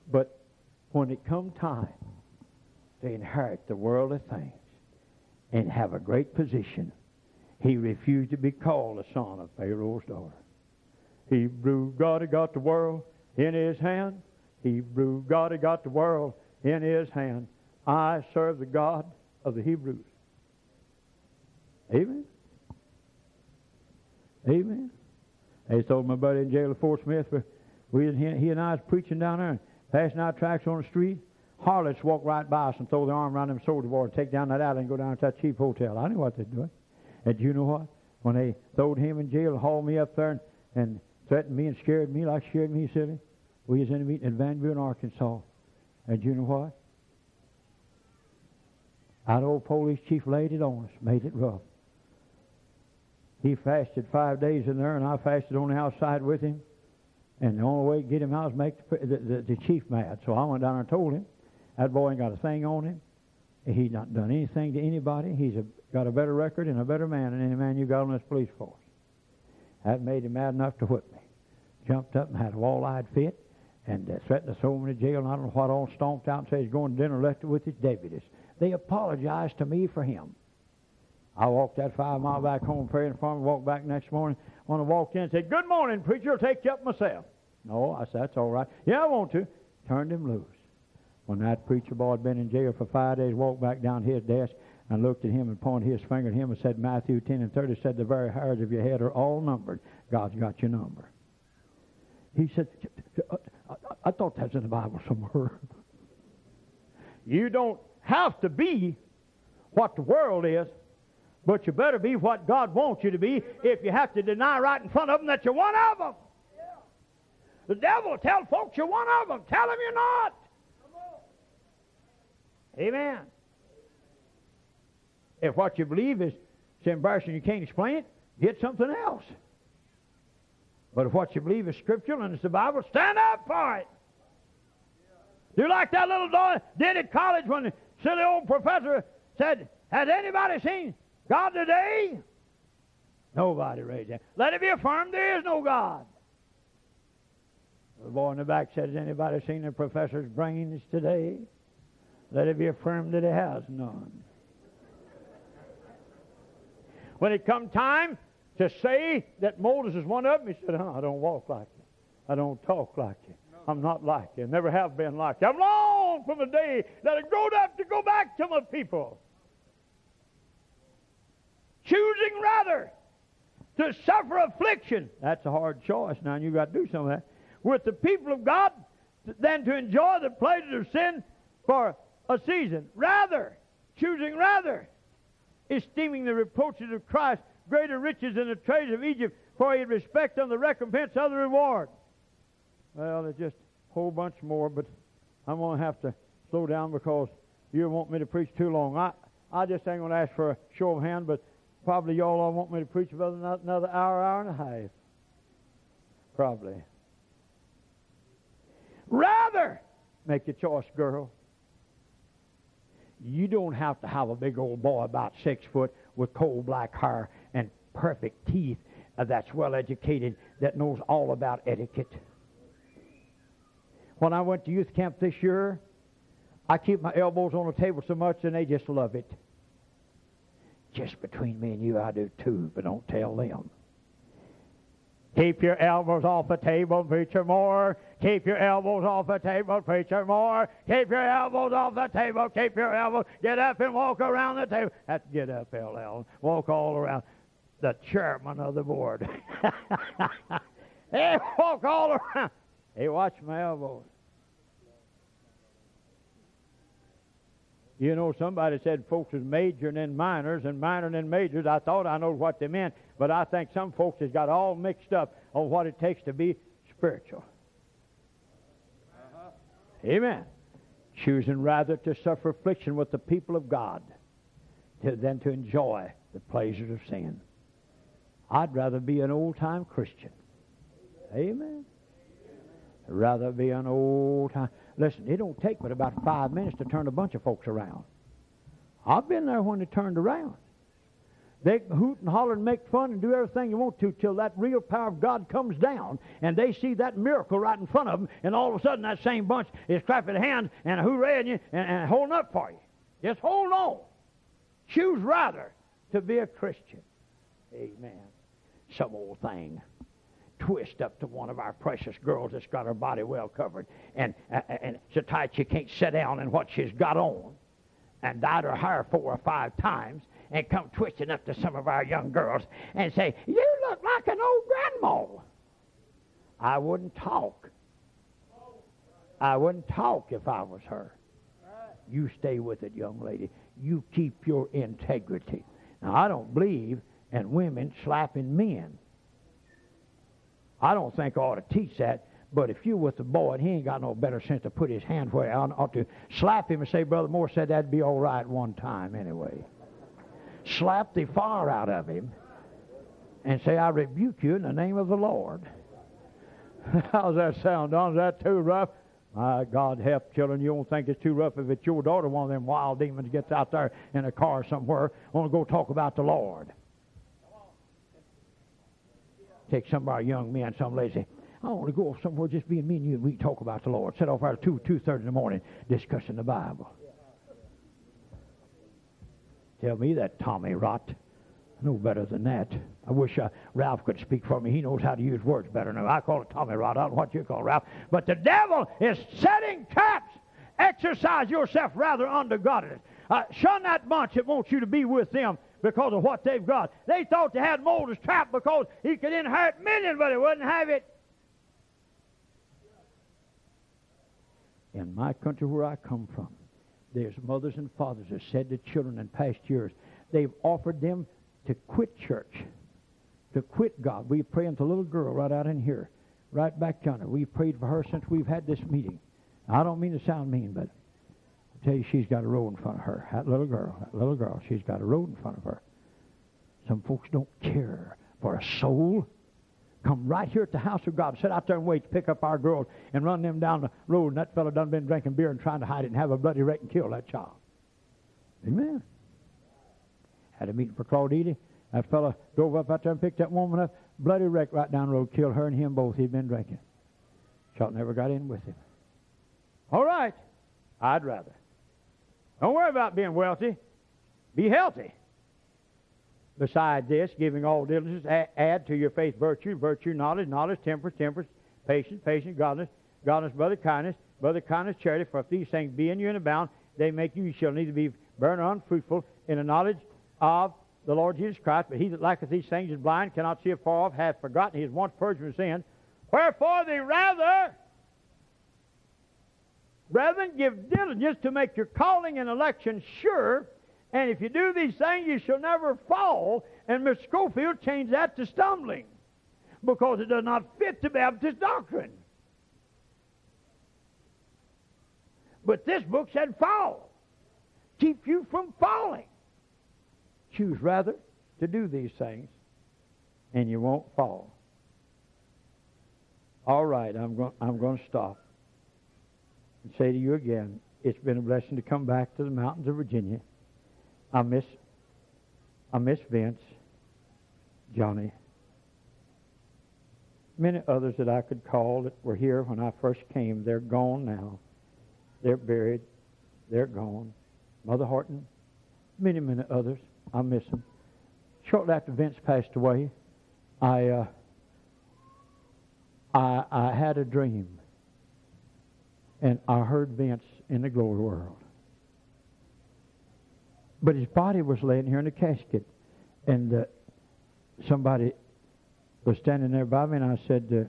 But when it come time to inherit the world of things and have a great position, he refused to be called the son of Pharaoh's daughter. Hebrew God had got the world in his hand. Hebrew God had got the world in his hand. I serve the God of the Hebrews. Amen. Amen. They told my buddy in jail at Fort Smith, we, he and I was preaching down there and passing out tracts on the street. Harlots walk right by us and throw their arm around them soldier boys, take down that alley and go down to that cheap hotel. I knew what they're doing. And you know what? When they throwed him in jail and hauled me up there and, and threatened me and scared me like scared me silly, we was in a meeting at Van Buren, Arkansas. And you know what? That old police chief laid it on us, made it rough. He fasted five days in there, and I fasted on the outside with him. And the only way to get him out was make the, the, the, the chief mad. So I went down there and told him, that boy ain't got a thing on him. He's not done anything to anybody. He's a, got a better record and a better man than any man you got on this police force. That made him mad enough to whip me. Jumped up and had a wall-eyed fit and uh, threatened to throw me to jail. And I don't know what all, stomped out and said he's going to dinner, left it with his deputies. They apologized to me for him. I walked that five mile back home, praying for him, walked back next morning. When I walked in and said, good morning, preacher, I'll take you up myself. No, I said, that's all right. Yeah, I want to. Turned him loose. When that preacher boy had been in jail for five days, walked back down to his desk and looked at him and pointed his finger at him and said, Matthew ten and thirty said, the very hairs of your head are all numbered. God's got your number. He said, I, I, I thought that was in the Bible somewhere. You don't have to be what the world is, but you better be what God wants you to be if you have to deny right in front of them that you're one of them. Yeah. The devil will tell folks you're one of them. Tell them you're not. Amen. If what you believe is so embarrassing you can't explain it, get something else. But if what you believe is scriptural and it's the Bible, stand up for it. Yeah. Do like that little boy did at college when the silly old professor said, has anybody seen God today? Nobody raised that. Let it be affirmed there is no God. The boy in the back said, has anybody seen the professor's brains today? Let it be affirmed that he has none. When it come time to say that Moses is one of them, he said, huh, I don't walk like you. I don't talk like you. I'm not like you. Never have been like you. I'm long from the day that I growed up to go back to my people. Choosing rather to suffer affliction. That's a hard choice now, and you've got to do some of that. With the people of God than to enjoy the pleasures of sin for a season. Rather, choosing rather, esteeming the reproaches of Christ greater riches than the treasures of Egypt, for he had respect on the recompense of the reward. Well, there's just a whole bunch more, but I'm going to have to slow down because you want me to preach too long. I, I just ain't going to ask for a show of hand, but probably y'all all want me to preach about another hour, hour and a half. Probably. Rather, make your choice, girl. You don't have to have a big old boy about six foot with coal black hair and perfect teeth uh, that's well educated, that knows all about etiquette. When I went to youth camp this year, I keep my elbows on the table so much and they just love it. Just between me and you, I do too, but don't tell them. Keep your elbows off the table, preacher Moore. Keep your elbows off the table, preacher Moore. Keep your elbows off the table. Keep your elbows. Get up and walk around the table. That's get up, L L. Walk all around. The chairman of the board. Hey, walk all around. Hey, watch my elbows. You know, somebody said folks is majoring in minors and minoring in majors. I thought I know what they meant, but I think some folks has got all mixed up on what it takes to be spiritual. Uh-huh. Amen. Choosing rather to suffer affliction with the people of God to, than to enjoy the pleasures of sin. I'd rather be an old-time Christian. Amen. I'd rather be an old-time... Listen, it don't take but about five minutes to turn a bunch of folks around. I've been there when they turned around. They hoot and holler and make fun and do everything you want to till that real power of God comes down and they see that miracle right in front of them, and all of a sudden that same bunch is clapping their hands and hooraying you and, and holding up for you. Just hold on. Choose rather to be a Christian. Amen. Some old thing. Twist up to one of our precious girls that's got her body well covered and, uh, and so tight she can't sit down in what she's got on, and dyed her hair four or five times, and come twisting up to some of our young girls and say, "You look like an old grandma." I wouldn't talk. I wouldn't talk if I was her. You stay with it, young lady. You keep your integrity. Now, I don't believe in women slapping men. I don't think I ought to teach that. But if you're with a boy and he ain't got no better sense to put his hand where I ought to slap him and say, "Brother Moore said that'd be all right one time anyway." Slap the fire out of him and say, "I rebuke you in the name of the Lord." How's that sound, Don? Is that too rough? My God help children. You don't think it's too rough if it's your daughter, one of them wild demons gets out there in a car somewhere, want to go talk about the Lord. Take some of our young men, some lady say, "I want to go somewhere just being me and you and we talk about the Lord." Set off at two, two thirty in the morning discussing the Bible. Tell me that Tommy rot. No better than that. I wish uh, Ralph could speak for me. He knows how to use words better than I call it Tommy rot. I don't know what you call it, Ralph. But the devil is setting traps. Exercise yourself rather under godliness. Uh, shun that bunch that wants you to be with them because of what they've got. They thought they had Moses trapped because he could inherit millions, but he wouldn't have it. In my country where I come from, there's mothers and fathers that said to children in past years, they've offered them to quit church, to quit God. We praying for a little girl right out in here, right back yonder. We've prayed for her since we've had this meeting. I don't mean to sound mean, but I tell you, she's got a road in front of her. That little girl, that little girl, she's got a road in front of her. Some folks don't care for a soul. Come right here at the house of God, sit out there and wait to pick up our girls and run them down the road, and that fellow done been drinking beer and trying to hide it and have a bloody wreck and kill that child. Amen. Had a meeting for Claudine. That fellow drove up out there and picked that woman up, bloody wreck right down the road, killed her and him both. He'd been drinking. Child never got in with him. All right. I'd rather. Don't worry about being wealthy. Be healthy. Besides this, giving all diligence, add to your faith virtue, virtue, knowledge, knowledge, temperance, temperance, patience, patience, godliness, godliness, brother, kindness, brother, kindness, charity. For if these things be in you and abound, they make you, you shall neither be barren or unfruitful in the knowledge of the Lord Jesus Christ. But he that lacketh these things is blind, cannot see afar off, hath forgotten his once purged from sin. Wherefore thee rather, brethren, give diligence to make your calling and election sure. And if you do these things, you shall never fall. And Mister Schofield changed that to stumbling, because it does not fit the Baptist doctrine. But this book said fall. Keep you from falling. Choose rather to do these things, and you won't fall. All right, I'm going, I'm going to stop and say to you again, it's been a blessing to come back to the mountains of Virginia. I miss, I miss Vince, Johnny, many others that I could call that were here when I first came. They're gone now. They're buried. They're gone. Mother Horton, many, many others. I miss them. Shortly after Vince passed away, I, uh, I, I had a dream, and I heard Vince in the glory world. But his body was laying here in a casket, and uh, somebody was standing there by me, and I said,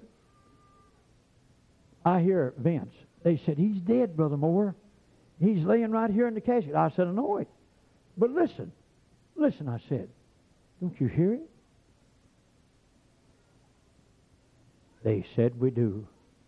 uh, I hear Vince. They said, he's dead, Brother Moore. He's laying right here in the casket. I said, I know it. But listen, listen, I said, don't you hear it? They said, we do.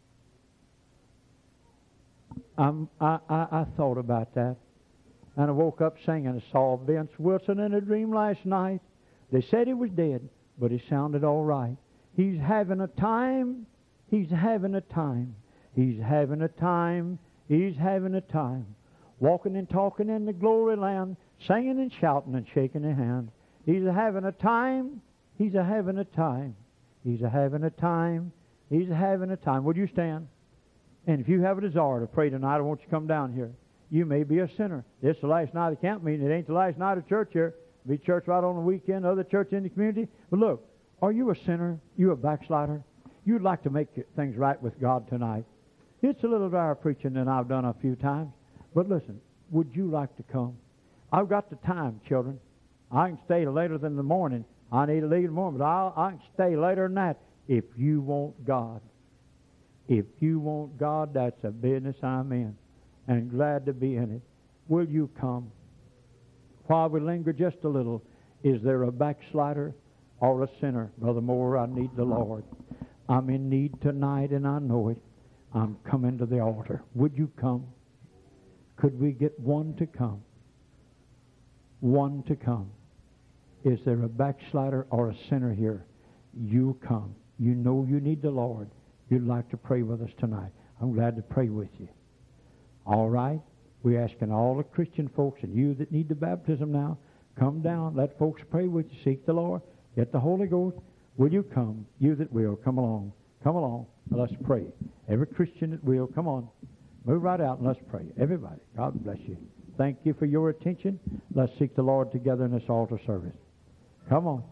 I'm, I, I, I thought about that. And I woke up singing. I saw Vince Wilson in a dream last night. They said he was dead, but he sounded all right. He's having a time. He's having a time. He's having a time. He's having a time. Walking and talking in the glory land, singing and shouting and shaking their hand. He's a having a time. He's a having a time. He's a having a time. He's a having a time. Would you stand? And if you have a desire to pray tonight, I want you to come down here. You may be a sinner. This is the last night of the camp meeting. It ain't the last night of church here. Be church right on the weekend, other church in the community. But look, are you a sinner? You a backslider? You'd like to make things right with God tonight. It's a little drier preaching than I've done a few times. But listen, would you like to come? I've got the time, children. I can stay later than the morning. I need to leave in the morning, but I'll, I can stay later than that if you want God. If you want God, that's a business I'm in, and glad to be in it. Will you come? While we linger just a little, is there a backslider or a sinner? Brother Moore, I need the Lord. I'm in need tonight, and I know it. I'm coming to the altar. Would you come? Could we get one to come? One to come. Is there a backslider or a sinner here? You come. You know you need the Lord. You'd like to pray with us tonight. I'm glad to pray with you. All right? We're asking all the Christian folks and you that need the baptism now, come down. Let folks pray with you. Seek the Lord. Get the Holy Ghost. Will you come? You that will, come along. Come along. Let's pray. Every Christian that will, come on. Move right out and let's pray. Everybody, God bless you. Thank you for your attention. Let's seek the Lord together in this altar service. Come on.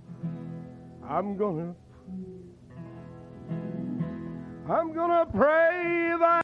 I'm gonna I'm gonna pray thy